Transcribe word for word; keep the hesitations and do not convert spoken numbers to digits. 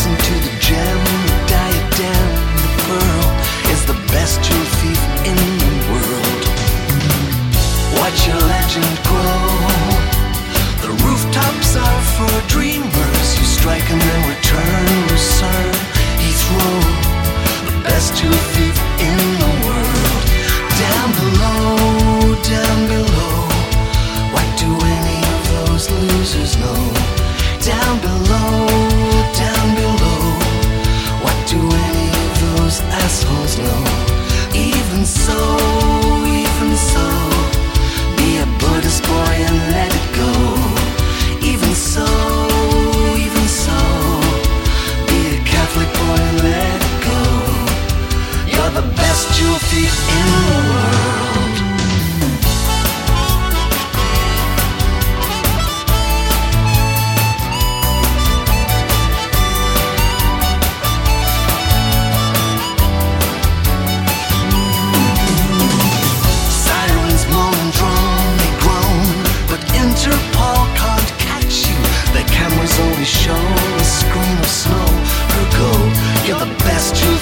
listen to the gem, the diadem, the pearl is the best jewel thief in the world. Watch your legend grow. The rooftops are for dreamers. You strike and then return, Lucerne, Heathrow, the best jewel thief in the world. Down below, down below, what do any of those losers know? Down below, down below, what do any of those assholes know? Even so, even so, be a Buddhist boy and let it go. Even so, even so, be a Catholic boy and let it go. You're the best jewel thief in the world. Sirens moan and drone, they groan, but Interpol can't catch you. Their cameras only show a screen of snow. Ergo, you're the best jewel